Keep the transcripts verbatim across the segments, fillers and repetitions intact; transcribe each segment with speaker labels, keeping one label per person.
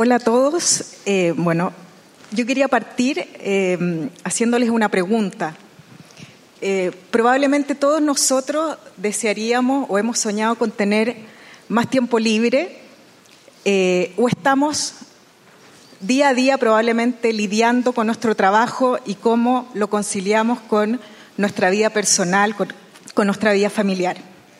Speaker 1: Hola a todos. Eh, bueno, yo quería partir eh, haciéndoles una pregunta. Eh, probablemente todos nosotros desearíamos o hemos soñado con tener más tiempo libre eh, o estamos día a día probablemente lidiando con nuestro trabajo y cómo lo conciliamos con nuestra vida personal, con, con nuestra vida familiar.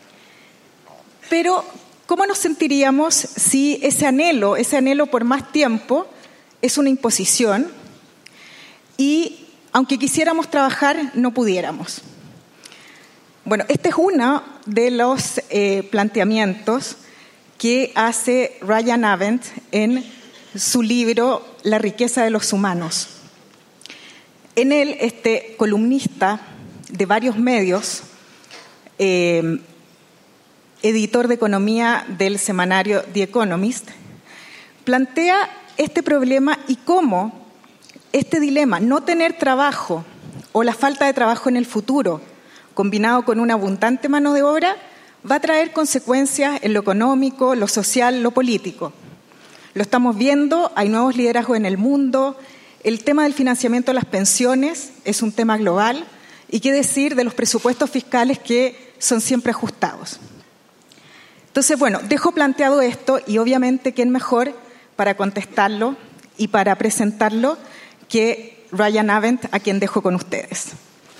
Speaker 1: Pero, ¿cómo nos sentiríamos si ese anhelo, ese anhelo por más tiempo es una imposición y, aunque quisiéramos trabajar, no pudiéramos? Bueno, este es uno de los eh, planteamientos que hace Ryan Avent en su libro La riqueza de los humanos. En él, este columnista de varios medios, eh, editor de economía del semanario The Economist, plantea este problema y cómo este dilema, no tener trabajo o la falta de trabajo en el futuro, combinado con una abundante mano de obra, va a traer consecuencias en lo económico, lo social, lo político. Lo estamos viendo, hay nuevos liderazgos en el mundo, el tema del financiamiento de las pensiones es un tema global, y qué decir de los presupuestos fiscales que son siempre ajustados. Entonces, bueno, dejo planteado esto y obviamente quién mejor para contestarlo y para presentarlo que Ryan Avent, a quien dejo con ustedes.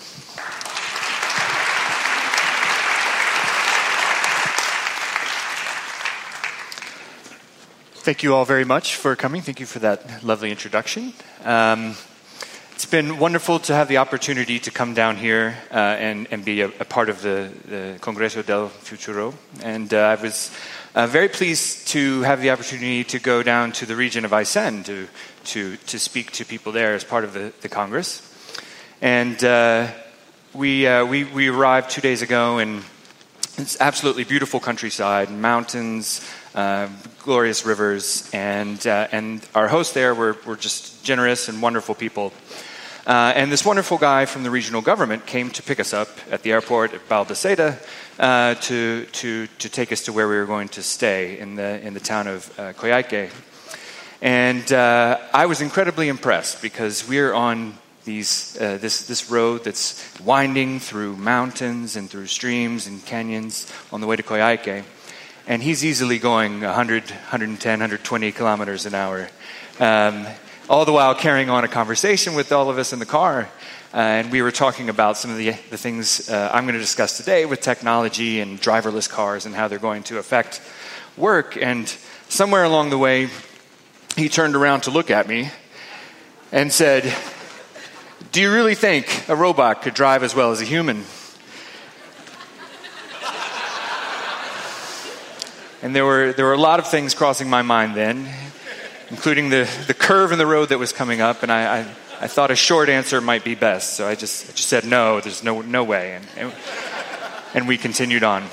Speaker 2: Thank you all very much for coming. Thank you for that lovely introduction. Um, it's been wonderful to have the opportunity to come down here uh, and, and be a, a part of the, the Congreso del Futuro. And uh, I was uh, very pleased to have the opportunity to go down to the region of Aysén to, to, to speak to people there as part of the, the Congress. And uh, we, uh, we, we arrived two days ago, and it's absolutely beautiful countryside, mountains, Uh, glorious rivers, and uh, and our hosts there were, were just generous and wonderful people. Uh, and this wonderful guy from the regional government came to pick us up at the airport at Balbaceda uh, to to to take us to where we were going to stay in the in the town of uh, Coyhaique. And uh, I was incredibly impressed because we're on these uh, this this road that's winding through mountains and through streams and canyons on the way to Coyhaique. And he's easily going one hundred, one ten, one twenty kilometers an hour, um, all the while carrying on a conversation with all of us in the car. Uh, and we were talking about some of the, the things uh, I'm going to discuss today with technology and driverless cars and how they're going to affect work. And somewhere along the way, he turned around to look at me and said, "Do you really think a robot could drive as well as a human?" And there were there were a lot of things crossing my mind then, including the, the curve in the road that was coming up, and I, I, I thought a short answer might be best, so I just I just said no, there's no no way, and and, and we continued on.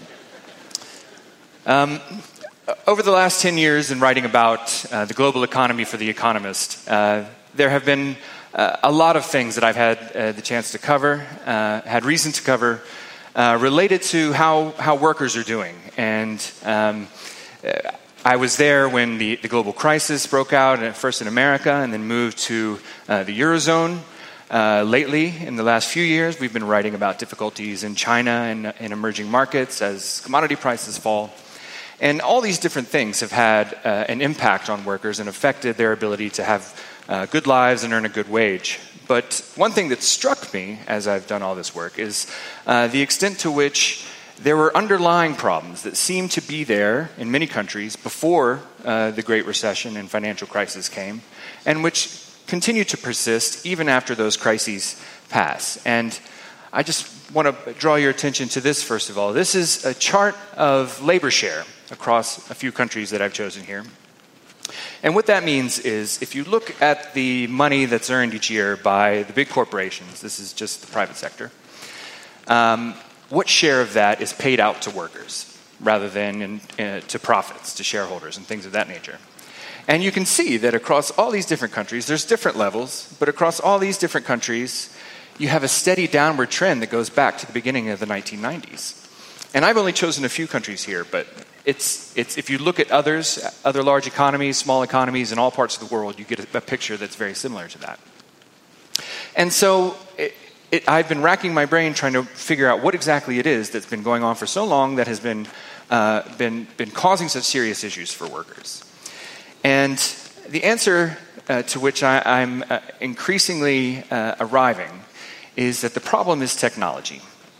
Speaker 2: Um, over the last ten years, in writing about uh, the global economy for The Economist, uh, there have been uh, a lot of things that I've had uh, the chance to cover, uh, had reason to cover. Uh, related to how, how workers are doing. And um, I was there when the, the global crisis broke out, first in America and then moved to uh, the Eurozone. Uh, lately, in the last few years, we've been writing about difficulties in China and in emerging markets as commodity prices fall. And all these different things have had uh, an impact on workers and affected their ability to have uh, good lives and earn a good wage. But one thing that struck me as I've done all this work is uh, the extent to which there were underlying problems that seemed to be there in many countries before uh, the Great Recession and financial crisis came, and which continue to persist even after those crises pass. And I just want to draw your attention to this, first of all. This is a chart of labor share across a few countries that I've chosen here. And what that means is if you look at the money that's earned each year by the big corporations, this is just the private sector, um, what share of that is paid out to workers rather than in, uh, to profits, to shareholders and things of that nature. And you can see that across all these different countries, there's different levels, but across all these different countries, you have a steady downward trend that goes back to the beginning of the nineteen nineties. And I've only chosen a few countries here, but it's, it's, if you look at others, other large economies, small economies in all parts of the world, you get a, a picture that's very similar to that. And so it, it, I've been racking my brain trying to figure out what exactly it is that's been going on for so long that has been, uh, been, been causing such serious issues for workers. And the answer uh, to which I, I'm uh, increasingly uh, arriving is that the problem is technology.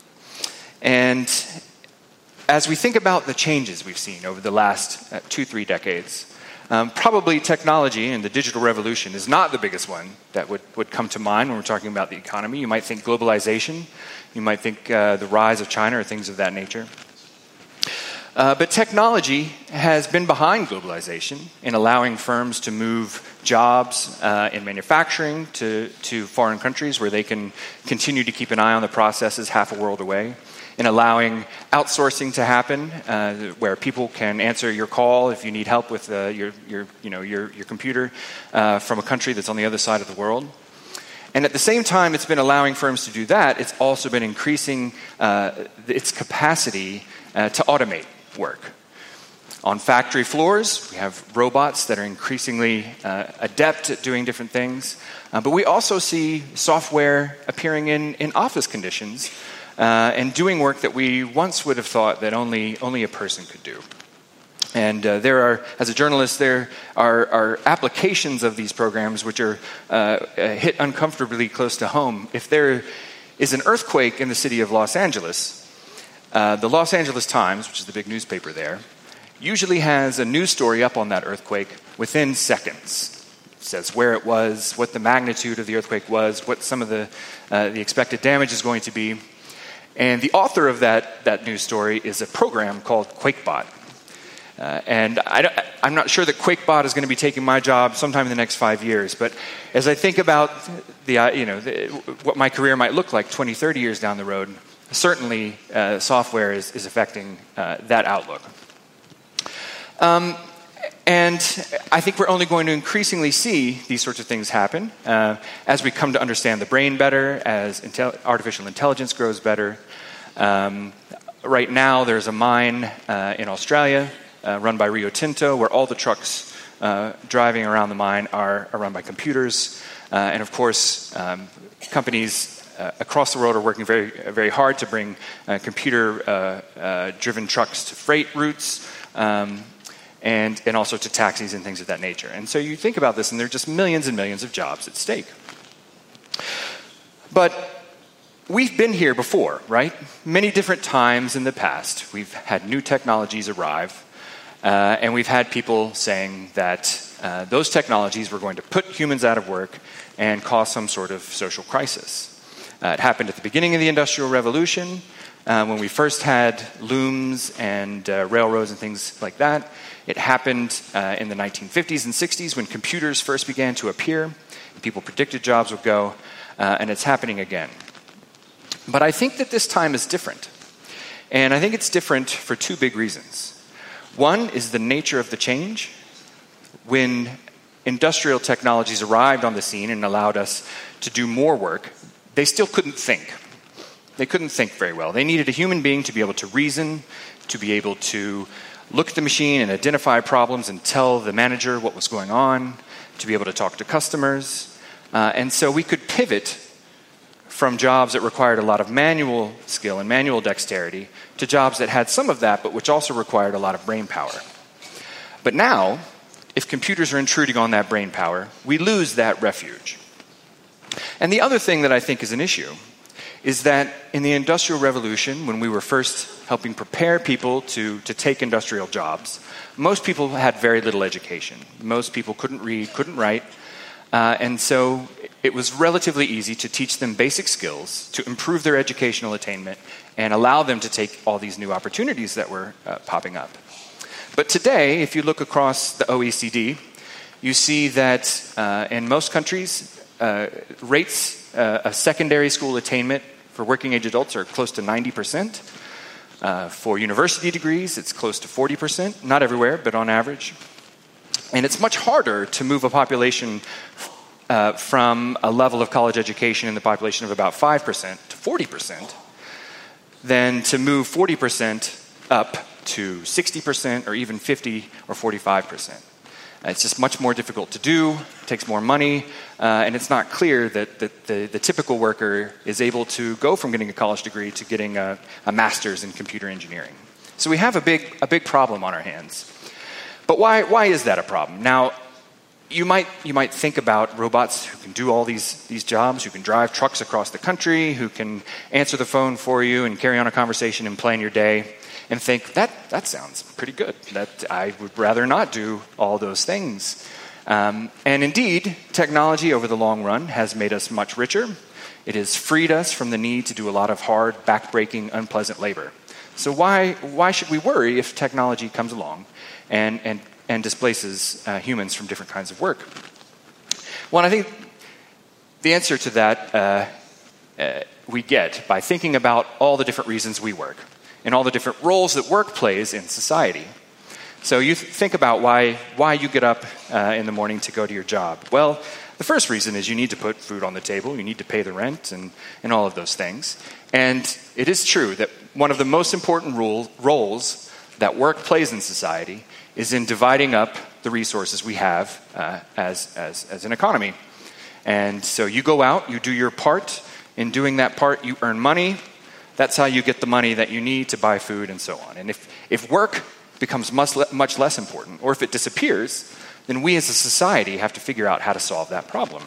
Speaker 2: And as we think about the changes we've seen over the last uh, two, three decades, um, probably technology and the digital revolution is not the biggest one that would, would come to mind when we're talking about the economy. You might think globalization. You might think uh, the rise of China or things of that nature. Uh, but technology has been behind globalization in allowing firms to move jobs uh, in manufacturing to, to foreign countries where they can continue to keep an eye on the processes half a world away, in allowing outsourcing to happen, uh, where people can answer your call if you need help with uh, your, your, you know, your, your computer uh, from a country that's on the other side of the world. And at the same time it's been allowing firms to do that, it's also been increasing uh, its capacity uh, to automate work. On factory floors, we have robots that are increasingly uh, adept at doing different things. Uh, but we also see software appearing in, in office conditions uh, and doing work that we once would have thought that only, only a person could do. And uh, there are, as a journalist, there are, are applications of these programs which are uh, hit uncomfortably close to home. If there is an earthquake in the city of Los Angeles, Uh, the Los Angeles Times, which is the big newspaper there, usually has a news story up on that earthquake within seconds. It says where it was, what the magnitude of the earthquake was, what some of the, uh, the expected damage is going to be. And the author of that, that news story is a program called QuakeBot. Uh, and I I'm not sure that QuakeBot is going to be taking my job sometime in the next five years. But as I think about the, uh, you know, the, what my career might look like twenty, thirty years down the road, certainly uh, software is, is affecting uh, that outlook. Um, and I think we're only going to increasingly see these sorts of things happen uh, as we come to understand the brain better, as intel- artificial intelligence grows better. Um, right now there's a mine uh, in Australia uh, run by Rio Tinto where all the trucks uh, driving around the mine are, are run by computers. Uh, and of course, um, companies Uh, across the world are working very, very hard to bring uh, computer-driven uh, uh, trucks to freight routes um, and, and also to taxis and things of that nature. And so you think about this, and there are just millions and millions of jobs at stake. But we've been here before, right? Many different times in the past, we've had new technologies arrive, uh, and we've had people saying that uh, those technologies were going to put humans out of work and cause some sort of social crisis. Uh, it happened at the beginning of the Industrial Revolution, uh, when we first had looms and uh, railroads and things like that. It happened uh, in the nineteen fifties and sixties when computers first began to appear. People predicted jobs would go, uh, and it's happening again. But I think that this time is different. And I think it's different for two big reasons. One is the nature of the change. When industrial technologies arrived on the scene and allowed us to do more work, they still couldn't think. They couldn't think very well. They needed a human being to be able to reason, to be able to look at the machine and identify problems and tell the manager what was going on, to be able to talk to customers. Uh, and so we could pivot from jobs that required a lot of manual skill and manual dexterity to jobs that had some of that, but which also required a lot of brain power. But now, if computers are intruding on that brain power, we lose that refuge. And the other thing that I think is an issue is that in the Industrial Revolution, when we were first helping prepare people to, to take industrial jobs, most people had very little education. Most people couldn't read, couldn't write, uh, and so it was relatively easy to teach them basic skills to improve their educational attainment and allow them to take all these new opportunities that were uh, popping up. But today, if you look across the O E C D, you see that uh, in most countries, Uh, rates uh, of secondary school attainment for working-age adults are close to ninety percent. Uh, for university degrees, it's close to forty percent. Not everywhere, but on average. And it's much harder to move a population uh, from a level of college education in the population of about five percent to forty percent than to move forty percent up to sixty percent or even fifty or forty-five percent. It's just much more difficult to do, it takes more money, uh, and it's not clear that, that the, the typical worker is able to go from getting a college degree to getting a, a master's in computer engineering. So we have a big, a big problem on our hands. But why, why is that a problem? Now, you might, you might think about robots who can do all these, these jobs, who can drive trucks across the country, who can answer the phone for you and carry on a conversation and plan your day, and think, that, that sounds pretty good. That I would rather not do all those things. Um, and indeed, technology over the long run has made us much richer. It has freed us from the need to do a lot of hard, back-breaking, unpleasant labor. So why, why should we worry if technology comes along and, and, and displaces uh, humans from different kinds of work? Well, I think the answer to that uh, uh, we get by thinking about all the different reasons we work and all the different roles that work plays in society. So you th- think about why, why you get up uh, in the morning to go to your job. Well, the first reason is you need to put food on the table, you need to pay the rent and, and all of those things. And it is true that one of the most important rule, roles that work plays in society is in dividing up the resources we have uh, as, as, as an economy. And so you go out, you do your part. In doing that part, you earn money. That's how you get the money that you need to buy food and so on. And if, if work becomes much, le- much less important, or if it disappears, then we as a society have to figure out how to solve that problem.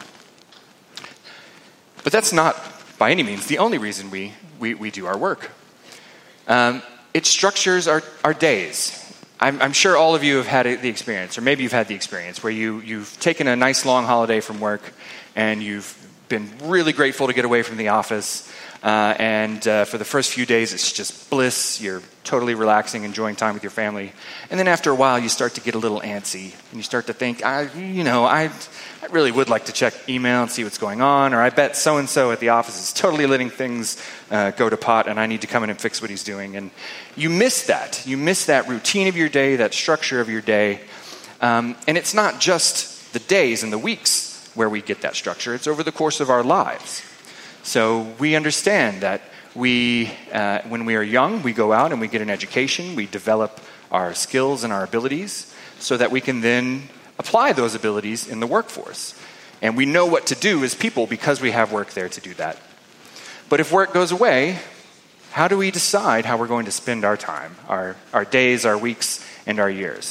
Speaker 2: But that's not, by any means, the only reason we, we, we do our work. Um, it structures our, our days. I'm, I'm sure all of you have had the experience, or maybe you've had the experience, where you, you've taken a nice long holiday from work, and you've been really grateful to get away from the office. Uh, and uh, for the first few days, it's just bliss. You're totally relaxing, enjoying time with your family. And then after a while, you start to get a little antsy. And you start to think, I, you know, I, I really would like to check email and see what's going on. Or I bet so-and-so at the office is totally letting things uh, go to pot, and I need to come in and fix what he's doing. And you miss that. You miss that routine of your day, that structure of your day. Um, and it's not just the days and the weeks where we get that structure. It's over the course of our lives. So we understand that we, uh, when we are young, we go out and we get an education, we develop our skills and our abilities so that we can then apply those abilities in the workforce. And we know what to do as people because we have work there to do that. But if work goes away, how do we decide how we're going to spend our time, our, our days, our weeks, and our years?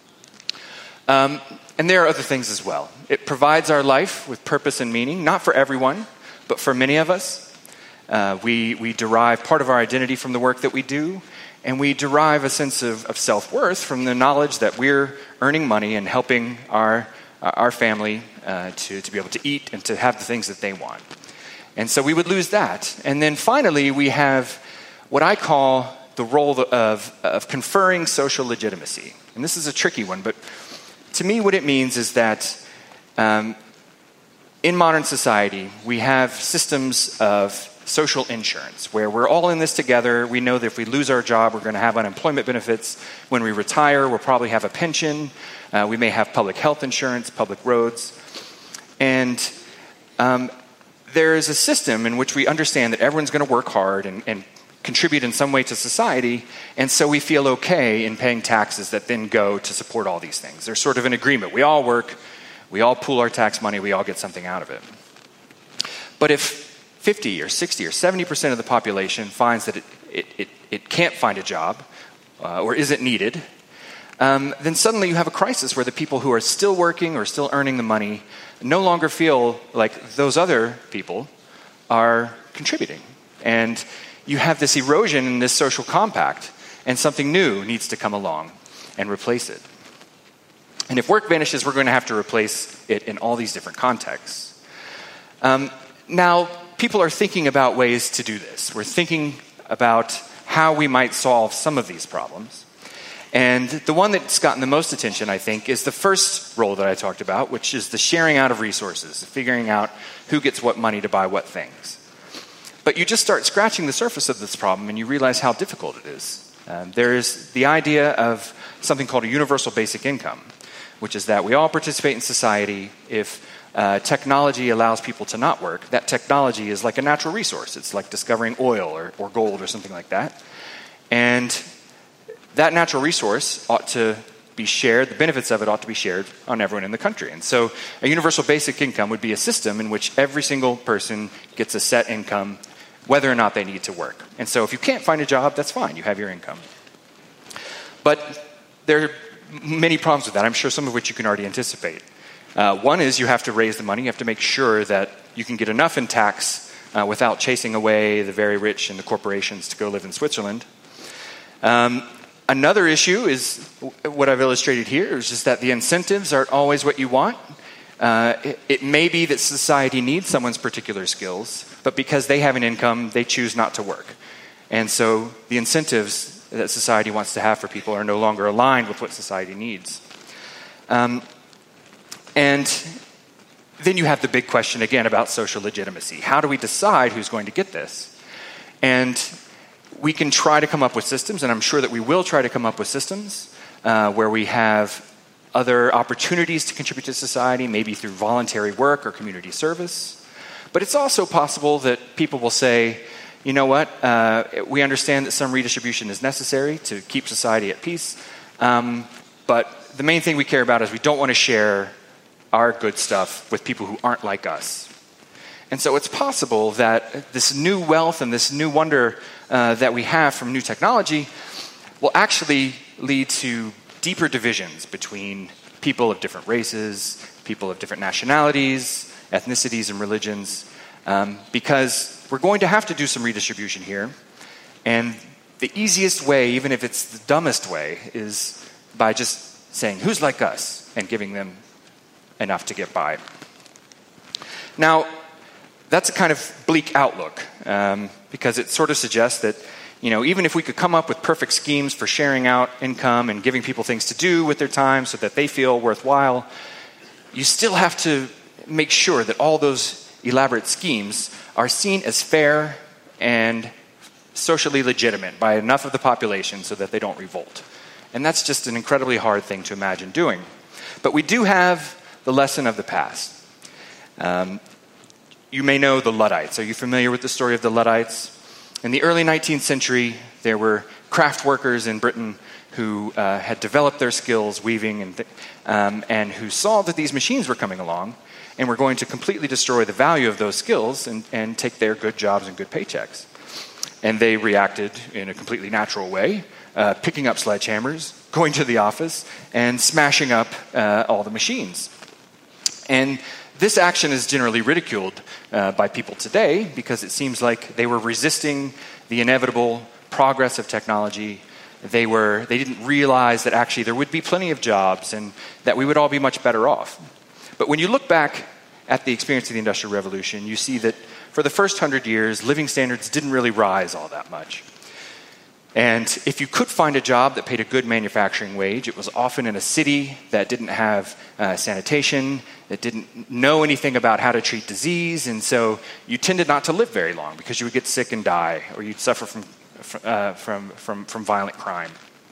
Speaker 2: Um, and there are other things as well. It provides our life with purpose and meaning, not for everyone, but for many of us. Uh, we, we derive part of our identity from the work that we do, and we derive a sense of, of self-worth from the knowledge that we're earning money and helping our, our family uh, to, to be able to eat and to have the things that they want. And so we would lose that. And then finally, we have what I call the role of, of conferring social legitimacy. And this is a tricky one, but to me what it means is that um, in modern society, we have systems of social insurance where we're all in this together. We know that if we lose our job, we're going to have unemployment benefits. When we retire, we'll probably have a pension. Uh, we may have public health insurance, public roads. And um, there is a system in which we understand that everyone's going to work hard and, and contribute in some way to society, and so we feel okay in paying taxes that then go to support all these things. There's sort of an agreement. We all work. We all pool our tax money, we all get something out of it. But if fifty or sixty or seventy percent of the population finds that it, it, it, it can't find a job uh, or isn't needed, um, then suddenly you have a crisis where the people who are still working or still earning the money no longer feel like those other people are contributing. And you have this erosion in this social compact, and something new needs to come along and replace it. And if work vanishes, we're going to have to replace it in all these different contexts. Um, now, people are thinking about ways to do this. We're thinking about how we might solve some of these problems. And the one that's gotten the most attention, I think, is the first role that I talked about, which is the sharing out of resources, figuring out who gets what money to buy what things. But you just start scratching the surface of this problem and you realize how difficult it is. Um, there is the idea of something called a universal basic income, which is that we all participate in society. If uh, technology allows people to not work, that technology is like a natural resource. It's like discovering oil or, or gold or something like that. And that natural resource ought to be shared, the benefits of it ought to be shared on everyone in the country. And so a universal basic income would be a system in which every single person gets a set income, whether or not they need to work. And so if you can't find a job, that's fine, you have your income. But there are many problems with that, I'm sure some of which you can already anticipate. Uh, one is you have to raise the money, you have to make sure that you can get enough in tax uh, without chasing away the very rich and the corporations to go live in Switzerland. Um, Another issue is what I've illustrated here, is just that the incentives aren't always what you want. Uh, it, it may be that society needs someone's particular skills, but because they have an income, they choose not to work. And so the incentives that society wants to have for people are no longer aligned with what society needs. Um, and then you have the big question again about social legitimacy. How do we decide who's going to get this? And we can try to come up with systems, and I'm sure that we will try to come up with systems uh, where we have other opportunities to contribute to society, maybe through voluntary work or community service. But it's also possible that people will say, you know what, uh, we understand that some redistribution is necessary to keep society at peace, um, but the main thing we care about is we don't want to share our good stuff with people who aren't like us. And so it's possible that this new wealth and this new wonder uh, that we have from new technology will actually lead to deeper divisions between people of different races, people of different nationalities, ethnicities, and religions, um, because we're going to have to do some redistribution here. And the easiest way, even if it's the dumbest way, is by just saying, who's like us, and giving them enough to get by. Now, that's a kind of bleak outlook, um, because it sort of suggests that, you know, even if we could come up with perfect schemes for sharing out income and giving people things to do with their time so that they feel worthwhile, you still have to make sure that all those elaborate schemes are seen as fair and socially legitimate by enough of the population so that they don't revolt. And that's just an incredibly hard thing to imagine doing. But we do have the lesson of the past. Um, You may know the Luddites. Are you familiar with the story of the Luddites? In the early nineteenth century, there were craft workers in Britain who uh, had developed their skills weaving and, th- um, and who saw that these machines were coming along and were going to completely destroy the value of those skills and, and take their good jobs and good paychecks. And they reacted in a completely natural way, uh, picking up sledgehammers, going to the office, and smashing up uh, all the machines. And this action is generally ridiculed uh, by people today because it seems like they were resisting the inevitable progress of technology. They were they didn't realize that actually there would be plenty of jobs and that we would all be much better off. But when you look back at the experience of the Industrial Revolution, you see that for the first hundred years, living standards didn't really rise all that much. And if you could find a job that paid a good manufacturing wage, it was often in a city that didn't have uh, sanitation, that didn't know anything about how to treat disease, and so you tended not to live very long because you would get sick and die, or you'd suffer from uh, from from from violent crime.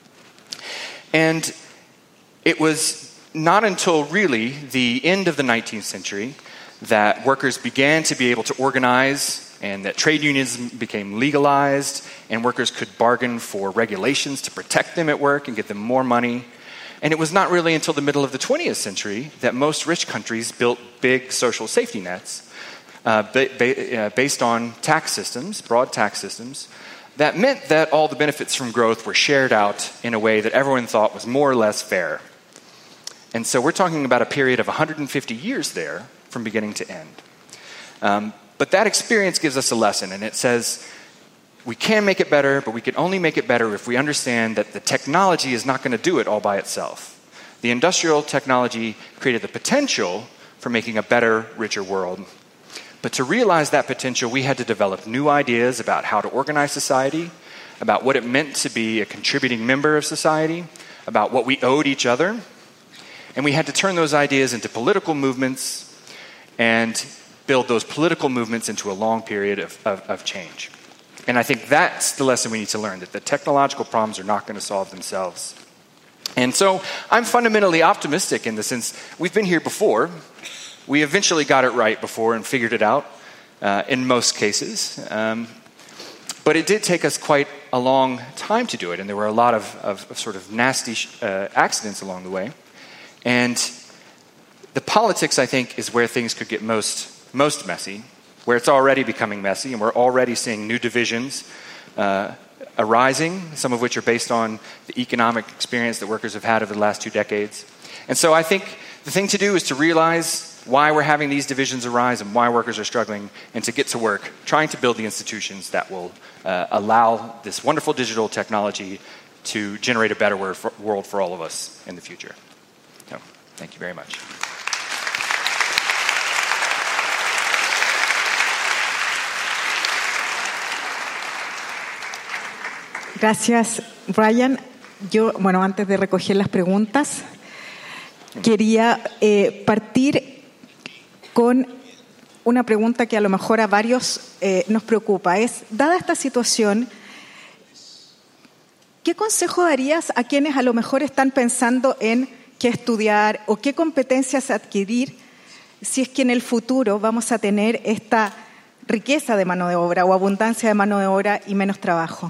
Speaker 2: And it was not until really the end of the nineteenth century that workers began to be able to organize, and that trade unions became legalized, and workers could bargain for regulations to protect them at work and get them more money. And it was not really until the middle of the twentieth century that most rich countries built big social safety nets uh, ba- ba- uh, based on tax systems, broad tax systems, that meant that all the benefits from growth were shared out in a way that everyone thought was more or less fair. And so we're talking about a period of one hundred fifty years there from beginning to end. Um, but that experience gives us a lesson, and it says we can make it better, but we can only make it better if we understand that the technology is not going to do it all by itself. The industrial technology created the potential for making a better, richer world. But to realize that potential, we had to develop new ideas about how to organize society, about what it meant to be a contributing member of society, about what we owed each other. And we had to turn those ideas into political movements and build those political movements into a long period of, of, of change. And I think that's the lesson we need to learn, that the technological problems are not going to solve themselves. And so I'm fundamentally optimistic in the sense we've been here before. We eventually got it right before and figured it out uh, in most cases. Um, but it did take us quite a long time to do it, and there were a lot of, of, of sort of nasty uh, accidents along the way. And the politics, I think, is where things could get most most messy, where it's already becoming messy, and we're already seeing new divisions uh, arising, some of which are based on the economic experience that workers have had over the last two decades. And so I think the thing to do is to realize why we're having these divisions arise and why workers are struggling, and to get to work trying to build the institutions that will uh, allow this wonderful digital technology to generate a better world for all of us in the future. So, thank you very much.
Speaker 1: Gracias, Brian. Yo, bueno, antes de recoger las preguntas, quería eh, partir con una pregunta que a lo mejor a varios eh, nos preocupa. Es, dada esta situación, ¿qué consejo darías a quienes a lo mejor están pensando en qué estudiar o qué competencias adquirir si es que en el futuro vamos a tener esta riqueza de mano de obra o abundancia de mano de obra y menos trabajo?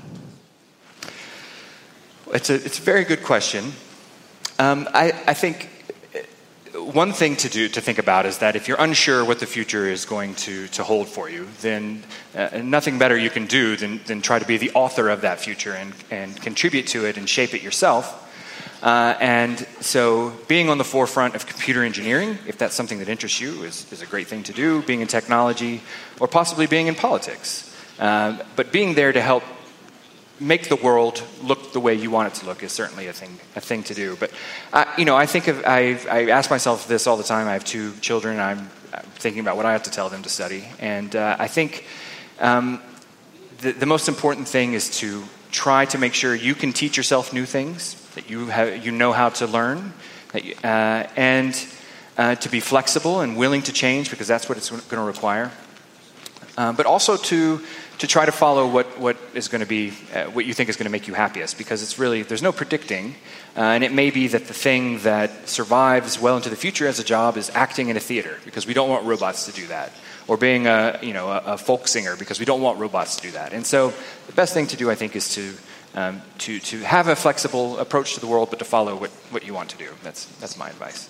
Speaker 2: It's a, it's a very good question. Um, I, I think one thing to do to think about is that if you're unsure what the future is going to, to hold for you, then uh, nothing better you can do than, than try to be the author of that future and, and contribute to it and shape it yourself. Uh, and so being on the forefront of computer engineering, if that's something that interests you, is, is a great thing to do, being in technology, or possibly being in politics. Uh, but being there to help make the world look the way you want it to look is certainly a thing a thing to do. But I, you know, I think of, I I ask myself this all the time. I have two children. I'm, I'm thinking about what I have to tell them to study, and uh, I think um, the the most important thing is to try to make sure you can teach yourself new things, that you have you know how to learn, that you, uh, and uh, to be flexible and willing to change, because that's what it's going to require. Uh, but also to to try to follow what, what is going to be, uh, what you think is going to make you happiest, because it's really, there's no predicting, uh, and it may be that the thing that survives well into the future as a job is acting in a theater, because we don't want robots to do that, or being a, you know, a, a folk singer, because we don't want robots to do that. And so the best thing to do, I think, is to um, to, to have a flexible approach to the world, but to follow what, what you want to do. That's, that's my advice.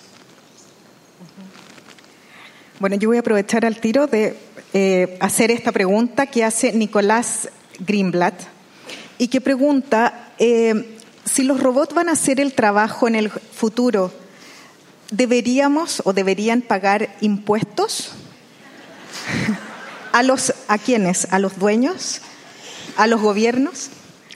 Speaker 1: Bueno, yo voy a aprovechar al tiro de eh, hacer esta pregunta que hace Nicolás Greenblatt y que pregunta eh, si los robots van a hacer el trabajo en el futuro, ¿deberíamos o deberían pagar impuestos? ¿A los, a quiénes? ¿A los dueños? ¿A los gobiernos?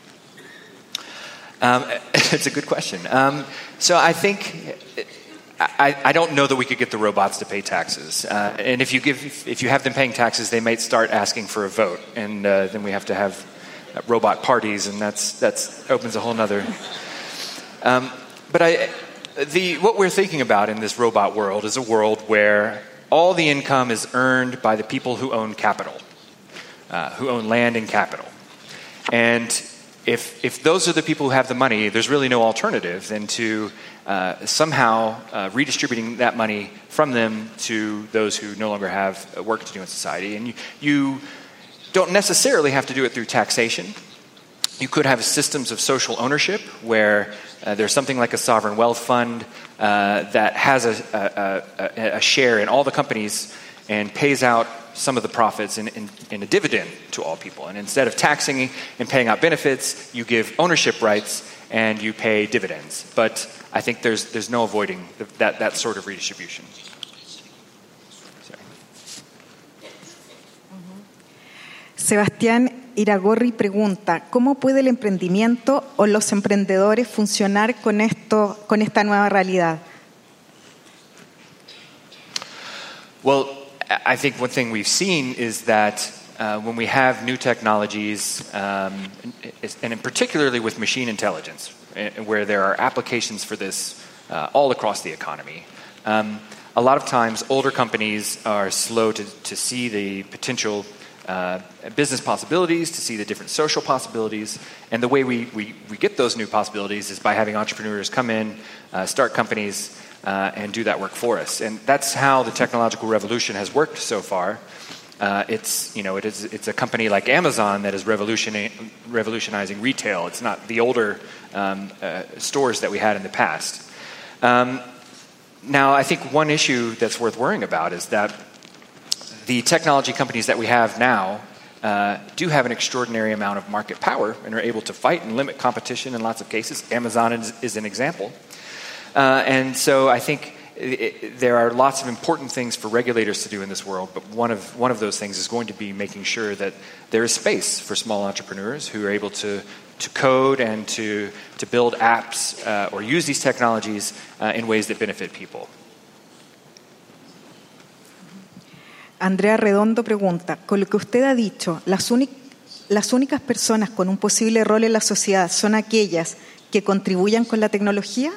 Speaker 2: Um, it's a good question. Um, so I think I, I don't know that we could get the robots to pay taxes. Uh, and if you give, if you have them paying taxes, they might start asking for a vote, and uh, then we have to have robot parties, and that's that's opens a whole nother. Um, but I, the what we're thinking about in this robot world is a world where all the income is earned by the people who own capital, uh, who own land and capital, and if if those are the people who have the money, there's really no alternative than to uh, somehow uh, redistributing that money from them to those who no longer have work to do in society. And you, you don't necessarily have to do it through taxation. You could have systems of social ownership where uh, there's something like a sovereign wealth fund uh, that has a, a, a, a share in all the companies and pays out some of the profits in, in, in a dividend to all people. And instead of taxing and paying out benefits, you give ownership rights and you pay dividends. But I think there's there's no avoiding the, that, that sort of redistribution. Sorry.
Speaker 1: Sebastián Iragorri pregunta, ¿cómo puede el emprendimiento o los emprendedores funcionar con esto, con esta nueva realidad?
Speaker 2: Well, I think one thing we've seen is that uh, when we have new technologies, um, and in particularly with machine intelligence, where there are applications for this uh, all across the economy, um, a lot of times older companies are slow to, to see the potential uh, business possibilities, to see the different social possibilities. And the way we, we, we get those new possibilities is by having entrepreneurs come in, uh, start companies, uh, and do that work for us. And that's how the technological revolution has worked so far. Uh, it's, you know, it is, it's a company like Amazon that is revolutioni- revolutionizing retail. It's not the older um, uh, stores that we had in the past. Um, now, I think one issue that's worth worrying about is that the technology companies that we have now uh, do have an extraordinary amount of market power and are able to fight and limit competition in lots of cases. Amazon is, is an example. Uh, and so I think it, it, there are lots of important things for regulators to do in this world, but one of, one of those things is going to be making sure that there is space for small entrepreneurs who are able to, to code and to, to build apps uh, or use these technologies uh, in ways that benefit people.
Speaker 1: Andrea Redondo pregunta, con lo que usted ha dicho, ¿las, únic- las únicas personas con un posible rol en la sociedad son aquellas que contribuyan con la tecnología?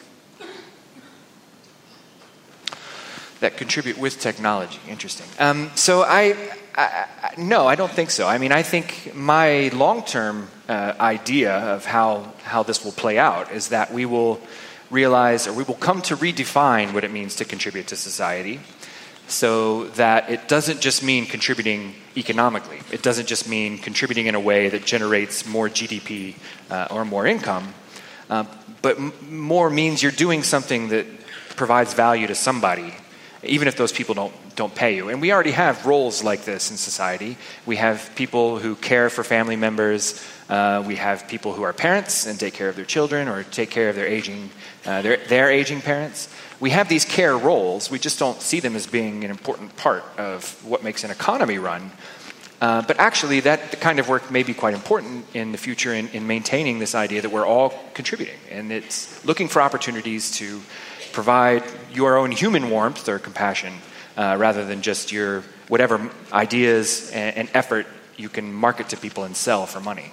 Speaker 2: That contribute with technology. Interesting. Um, so I, I, I, no, I don't think so. I mean, I think my long-term uh, idea of how, how this will play out is that we will realize, or we will come to redefine what it means to contribute to society, so that it doesn't just mean contributing economically. It doesn't just mean contributing in a way that generates more G D P uh, or more income, uh, but m- more means you're doing something that provides value to somebody, even if those people don't don't pay you. And we already have roles like this in society. We have people who care for family members. Uh, we have people who are parents and take care of their children or take care of their aging uh, their their aging parents. We have these care roles. We just don't see them as being an important part of what makes an economy run. Uh, but actually, that kind of work may be quite important in the future in, in maintaining this idea that we're all contributing. And it's looking for opportunities to provide your own human warmth or compassion uh, rather than just your whatever ideas and, and effort you can market to people and sell for money.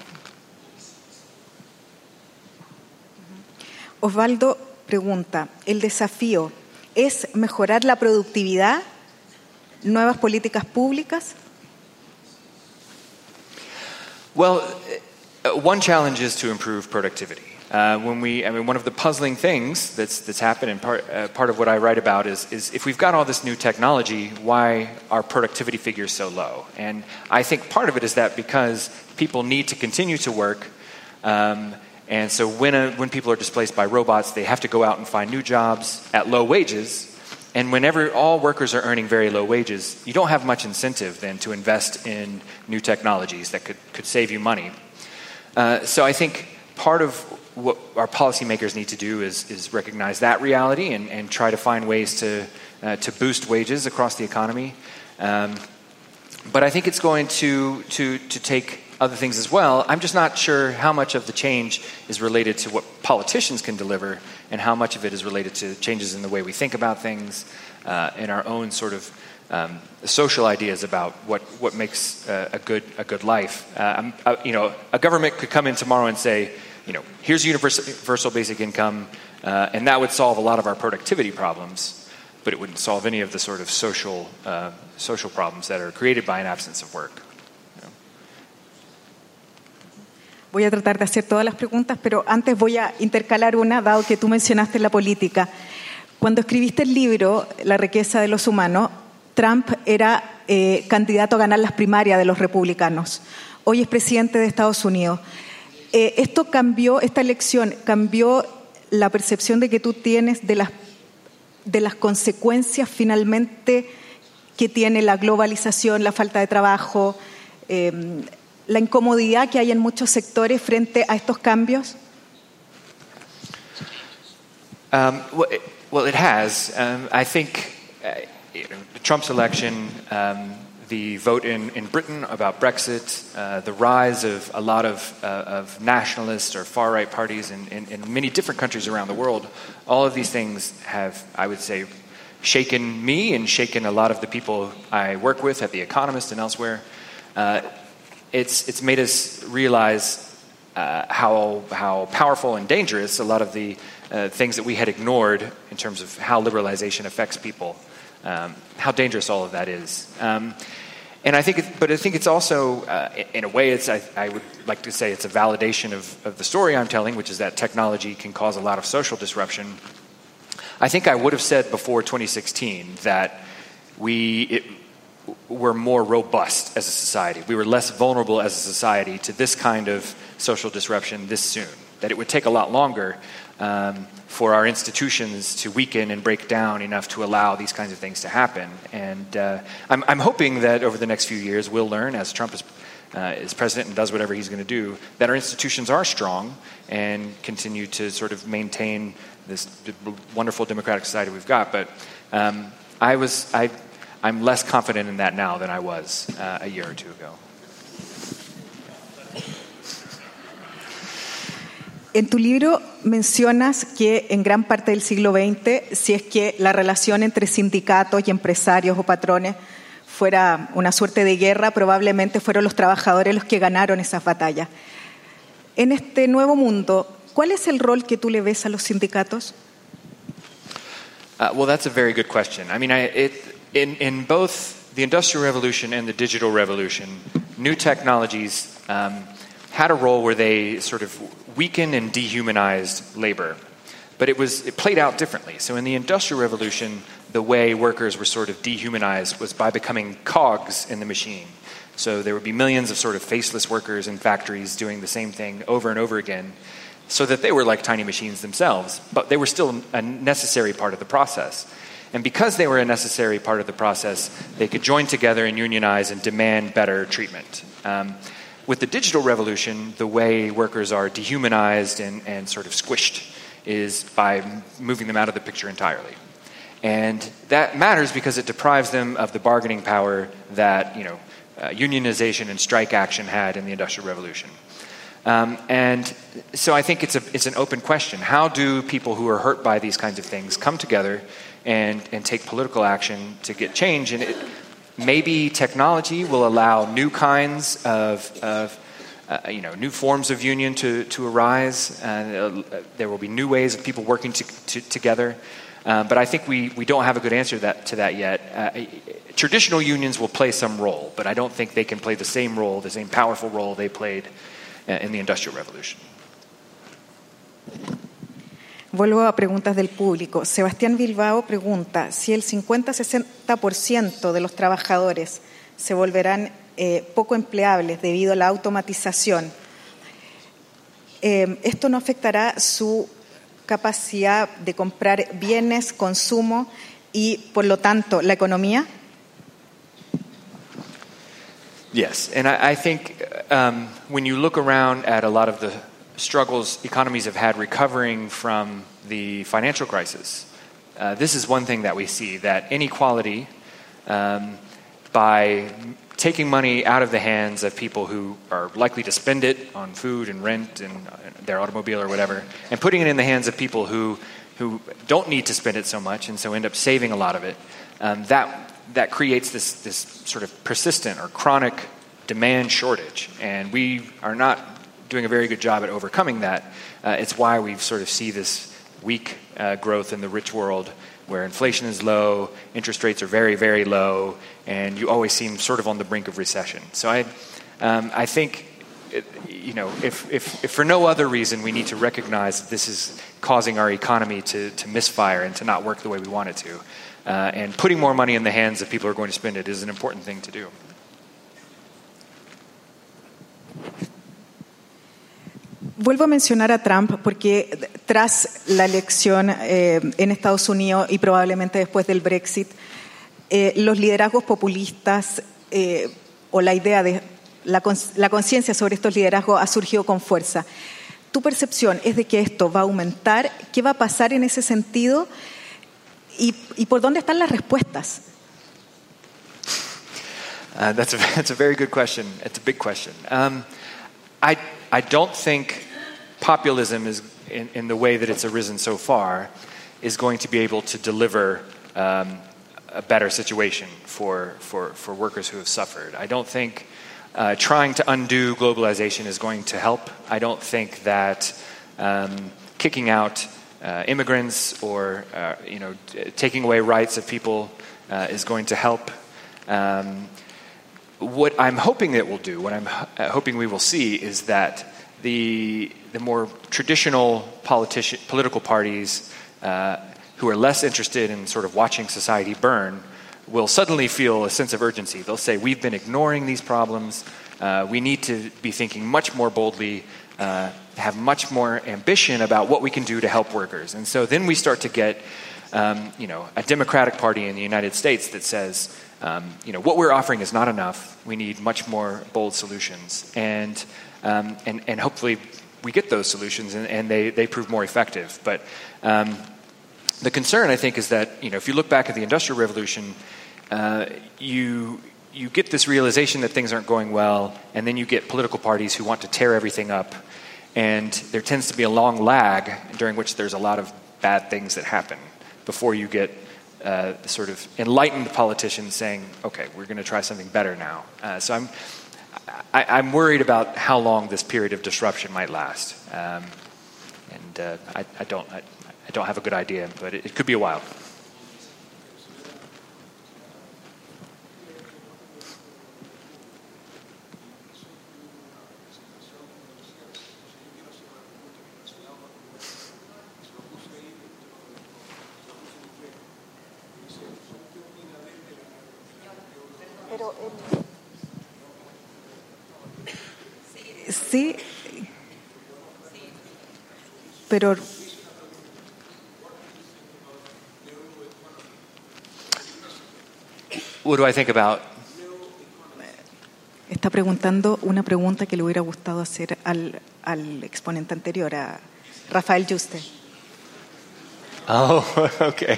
Speaker 1: Osvaldo pregunta, ¿el desafío es mejorar la productividad, nuevas políticas públicas?
Speaker 2: Well, uh, one challenge is to improve productivity. Uh, when we, I mean, one of the puzzling things that's that's happened, and part uh, part of what I write about is is if we've got all this new technology, why are productivity figures so low? And I think part of it is that because people need to continue to work. Um, And so when a, when people are displaced by robots, they have to go out and find new jobs at low wages. And whenever all workers are earning very low wages, you don't have much incentive then to invest in new technologies that could, could save you money. Uh, so I think part of what our policymakers need to do is, is recognize that reality and, and try to find ways to, uh, to boost wages across the economy. Um, but I think it's going to, to, to take other things as well. I'm just not sure how much of the change is related to what politicians can deliver and how much of it is related to changes in the way we think about things, uh, in our own sort of um, social ideas about what, what makes uh, a good a good life. Uh, uh, you know, a government could come in tomorrow and say, you know, here's universal, universal basic income, uh, and that would solve a lot of our productivity problems, but it wouldn't solve any of the sort of social uh, social problems that are created by an absence of work.
Speaker 1: Voy a tratar de hacer todas las preguntas, pero antes voy a intercalar una, dado que tú mencionaste la política. Cuando escribiste el libro, La riqueza de los humanos, Trump era eh, candidato a ganar las primarias de los republicanos. Hoy es presidente de Estados Unidos. Eh, ¿Esto cambió, esta elección, cambió la percepción de que tú tienes de las, de las consecuencias finalmente que tiene la globalización, la falta de trabajo, eh, la incomodidad que hay en muchos sectores frente a estos cambios?
Speaker 2: Um, well, it, well, it has. Um, I think uh, you know, Trump's election, um, the vote in, in Britain about Brexit, uh, the rise of a lot of, uh, of nationalist or far-right parties in, in, in many different countries around the world, all of these things have, I would say, shaken me and shaken a lot of the people I work with at The Economist and elsewhere. Uh, It's it's made us realize uh, how how powerful and dangerous a lot of the uh, things that we had ignored in terms of how liberalization affects people, um, how dangerous all of that is. Um, And I think, it, but I think it's also, uh, in a way, it's I, I would like to say it's a validation of, of the story I'm telling, which is that technology can cause a lot of social disruption. I think I would have said before twenty sixteen that we it, were more robust as a society. We were less vulnerable as a society to this kind of social disruption this soon. That it would take a lot longer um, for our institutions to weaken and break down enough to allow these kinds of things to happen. And uh, I'm, I'm hoping that over the next few years we'll learn, as Trump is, uh, is president and does whatever he's going to do, that our institutions are strong and continue to sort of maintain this wonderful democratic society we've got. But um, I was, I, I'm less confident in that now than I was uh, a year or two ago.
Speaker 1: En tu libro mencionas que en gran parte del siglo veinte, si es que la relación entre sindicatos y empresarios o patrones fuera una suerte de guerra, probablemente fueron los trabajadores los que ganaron esas batallas. En este nuevo mundo, ¿cuál es el rol que tú le ves a los sindicatos?
Speaker 2: Uh, well, that's a very good question. I mean, I, it, in, in both the Industrial Revolution and the Digital Revolution, new technologies um, had a role where they sort of weakened and dehumanized labor. But it was it played out differently. So in the Industrial Revolution, the way workers were sort of dehumanized was by becoming cogs in the machine. So there would be millions of sort of faceless workers in factories doing the same thing over and over again, so that they were like tiny machines themselves, but they were still a necessary part of the process. And because they were a necessary part of the process, they could join together and unionize and demand better treatment. Um, With the digital revolution, the way workers are dehumanized and, and sort of squished is by moving them out of the picture entirely. And that matters because it deprives them of the bargaining power that, you know, uh, unionization and strike action had in the Industrial Revolution. Um, and so I think it's a it's an open question. How do people who are hurt by these kinds of things come together and, and take political action to get change? And it, maybe technology will allow new kinds of, of uh, you know, new forms of union to, to arise. Uh, there will be new ways of people working to, to, together. Uh, but I think we, we don't have a good answer that, to that yet. Uh, traditional unions will play some role, but I don't think they can play the same role, the same powerful role they played uh, in the Industrial Revolution.
Speaker 1: Vuelvo a preguntas del público. Sebastián Bilbao pregunta si el cincuenta a sesenta por ciento de los trabajadores se volverán eh, poco empleables debido a la automatización. Eh, ¿Esto no afectará su capacidad de comprar bienes, consumo y, por lo tanto, la economía?
Speaker 2: Yes, and I, I think um, when you look around at a lot of the struggles economies have had recovering from the financial crisis, uh, this is one thing that we see, that inequality, um, by taking money out of the hands of people who are likely to spend it on food and rent and their automobile or whatever, and putting it in the hands of people who, who don't need to spend it so much and so end up saving a lot of it, um, that, that creates this, this sort of persistent or chronic demand shortage. And we are not doing a very good job at overcoming that. Uh, it's why we sort of see this weak uh, growth in the rich world, where inflation is low, interest rates are very, very low, and you always seem sort of on the brink of recession. So I, um, I think, it, you know, if, if, if for no other reason, we need to recognize that this is causing our economy to, to misfire and to not work the way we want it to. Uh, and putting more money in the hands of people who are going to spend it is an important thing to do.
Speaker 1: Vuelvo a mencionar a Trump porque tras la elección eh, en Estados Unidos y probablemente después del Brexit, eh, los liderazgos populistas eh, o la idea de la, la conciencia sobre estos liderazgos ha surgido con fuerza. ¿Tu percepción es de que esto va a aumentar? ¿Qué va a pasar en ese sentido? ¿Y, y por dónde están las respuestas?
Speaker 2: Uh, that's, a, that's a very good question. It's a big question. Um, I, I don't think populism is, in, in the way that it's arisen so far, is going to be able to deliver um, a better situation for, for, for workers who have suffered. I don't think uh, trying to undo globalization is going to help. I don't think that um, kicking out uh, immigrants or uh, you know, taking away rights of people uh, is going to help. Um, what I'm hoping it will do, what I'm ho- hoping we will see, is that the the more traditional politician, political parties uh, who are less interested in sort of watching society burn will suddenly feel a sense of urgency. They'll say, we've been ignoring these problems. Uh, we need to be thinking much more boldly, uh, have much more ambition about what we can do to help workers. And so then we start to get, um, you know, a Democratic Party in the United States that says, um, you know, what we're offering is not enough. We need much more bold solutions. And um, and, and hopefully we get those solutions and, and they, they prove more effective. But um, the concern, I think, is that, you know, if you look back at the Industrial Revolution, uh, you you get this realization that things aren't going well, and then you get political parties who want to tear everything up. And there tends to be a long lag during which there's a lot of bad things that happen before you get uh, sort of enlightened politicians saying, okay, we're going to try something better now. Uh, so I'm I, I'm worried about how long this period of disruption might last. Um, and uh, I, I don't I, I don't have a good idea, but it, it could be a while.
Speaker 1: Sí, pero
Speaker 2: What do I think about?
Speaker 1: está preguntando una pregunta que le hubiera gustado hacer al, al exponente anterior, a Rafael Yuste.
Speaker 2: Oh, okay.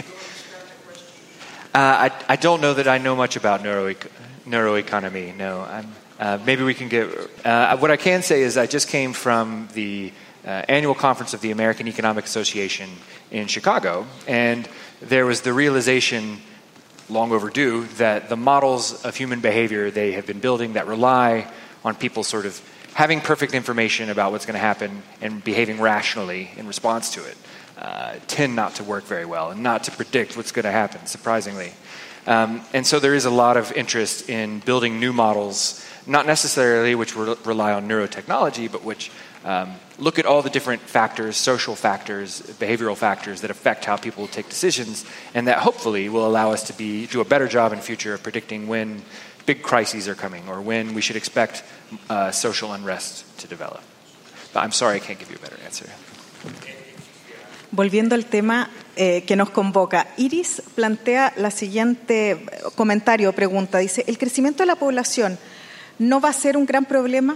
Speaker 2: uh, I I don't know that I know much about neuro neuroeconomy. No, I'm. Uh, maybe we can get... Uh, what I can say is I just came from the uh, annual conference of the American Economic Association in Chicago, and there was the realization, long overdue, that the models of human behavior they have been building that rely on people sort of having perfect information about what's going to happen and behaving rationally in response to it uh, tend not to work very well and not to predict what's going to happen, surprisingly. Um, and so there is a lot of interest in building new models, not necessarily which re- rely on neurotechnology, but which um, look at all the different factors, social factors, behavioral factors that affect how people take decisions, and that hopefully will allow us to be do a better job in future of predicting when big crises are coming or when we should expect uh, social unrest to develop. But I'm sorry I can't give you a better answer.
Speaker 1: Volviendo al tema eh, que nos convoca, Iris plantea la siguiente comentario o pregunta. Dice, ¿el crecimiento de la población no va a ser un gran problema?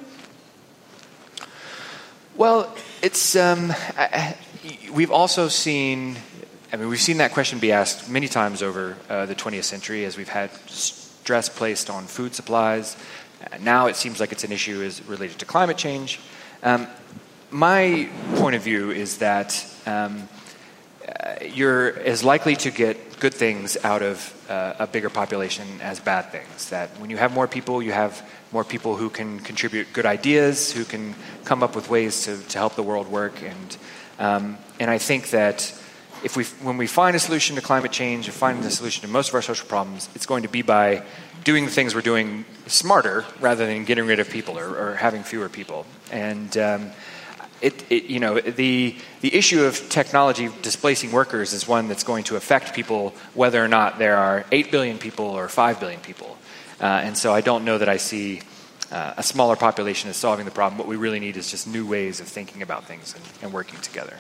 Speaker 2: Well, it's um, I, we've also seen, I mean, we've seen that question be asked many times over uh, the twentieth century as we've had stress placed on food supplies. Uh, now it seems like it's an issue is related to climate change. Um, my point of view is that um, uh, you're as likely to get good things out of uh, a bigger population as bad things. That when you have more people, you have more people who can contribute good ideas, who can come up with ways to, to help the world work. And um, and I think that if we when we find a solution to climate change or find a solution to most of our social problems, it's going to be by doing the things we're doing smarter rather than getting rid of people or, or having fewer people. And um, It, it, you know, the the issue of technology displacing workers is one that's going to affect people whether or not there are eight billion people or five billion people. Uh, and so I don't know that I see uh, a smaller population as solving the problem. What we really need is just new ways of thinking about things and, and working together.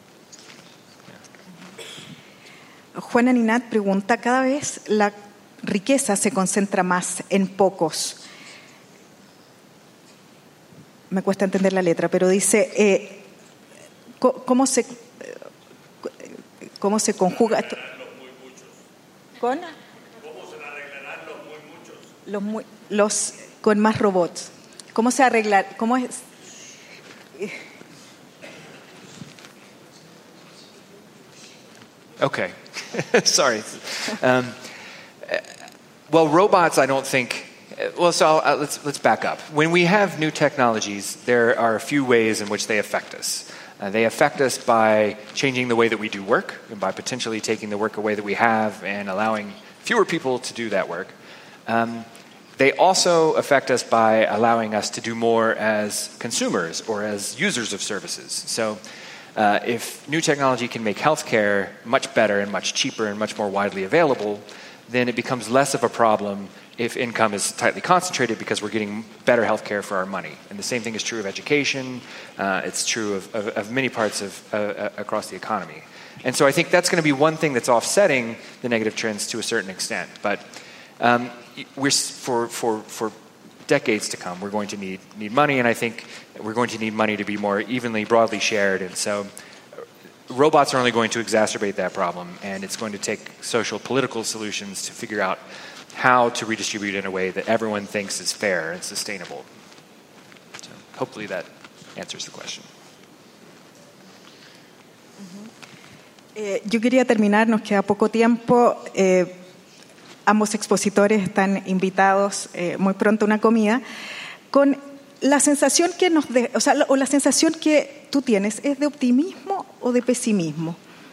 Speaker 1: Yeah. Juana Ninat pregunta, cada vez la riqueza se concentra más en pocos. Me cuesta entender la letra, pero dice, eh, ¿cómo se cómo se conjuga esto? ¿Con?
Speaker 3: ¿Cómo se arreglarán los muy muchos?
Speaker 1: Los, muy, los con más robots. ¿Cómo se arreglar? ¿Cómo es?
Speaker 2: Okay, sorry. Um, well, robots, I don't think. Well, so uh, let's let's back up. When we have new technologies, there are a few ways in which they affect us. Uh, they affect us by changing the way that we do work, and by potentially taking the work away that we have and allowing fewer people to do that work. Um,
Speaker 4: they also affect us by allowing us to do more as consumers or as users of services. So uh, if new technology can make healthcare much better and much cheaper and much more widely available, then it becomes less of a problem if income is tightly concentrated because we're getting better healthcare for our money. And the same thing is true of education. Uh, it's true of, of, of many parts of uh, across the economy. And so I think that's going to be one thing that's offsetting the negative trends to a certain extent. But um, we're, for, for, for decades to come, we're going to need, need money, and I think we're going to need money to be more evenly, broadly shared. And so robots are only going to exacerbate that problem, and it's going to take social, political solutions to figure out how to redistribute in a way that everyone thinks is fair and sustainable. So hopefully that answers the question.
Speaker 1: Eh, yo quería terminar, nos queda poco tiempo. Eh, ambos expositores están invitados eh, muy pronto a una comida. Con la sensación que nos de, o sea, o la sensación que tú tienes, ¿es de optimismo o de pesimismo?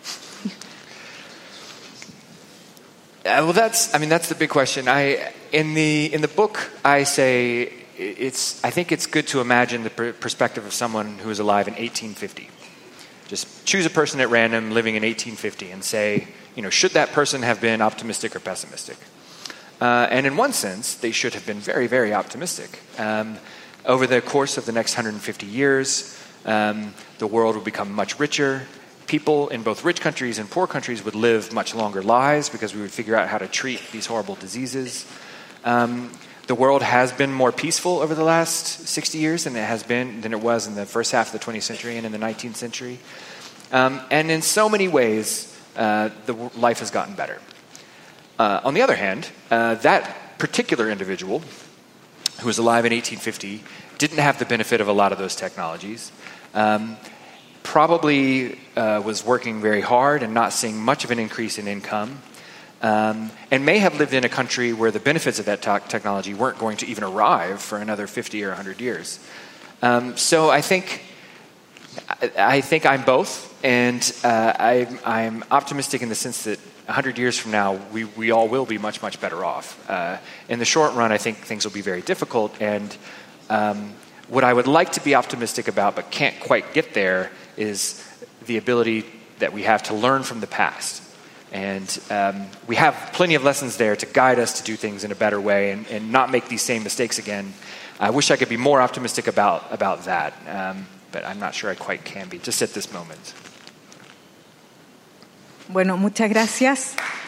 Speaker 4: Uh, well, that's, I mean, that's the big question. I, in the, in the book, I say it's, I think it's good to imagine the per- perspective of someone who was alive in eighteen fifty. Just choose a person at random living in eighteen fifty and say, you know, should that person have been optimistic or pessimistic? Uh, and in one sense, they should have been very, very optimistic. Um, over the course of the next one hundred fifty years, um, the world will become much richer. People in both rich countries and poor countries would live much longer lives because we would figure out how to treat these horrible diseases. Um, the world has been more peaceful over the last sixty years than it has been than it was in the first half of the twentieth century and in the nineteenth century. Um, and in so many ways, uh, the life has gotten better. Uh, on the other hand, uh, that particular individual who was alive in eighteen fifty didn't have the benefit of a lot of those technologies. Um, probably uh, was working very hard and not seeing much of an increase in income, um, and may have lived in a country where the benefits of that te- technology weren't going to even arrive for another fifty or one hundred years. Um, so I think I, I think I'm both, and uh, I, I'm optimistic in the sense that one hundred years from now, we, we all will be much, much better off. Uh, in the short run, I think things will be very difficult, and um, what I would like to be optimistic about but can't quite get there is the ability that we have to learn from the past. And um, we have plenty of lessons there to guide us to do things in a better way and, and not make these same mistakes again. I wish I could be more optimistic about, about that, um, but I'm not sure I quite can be, just at this moment.
Speaker 1: Bueno, muchas gracias.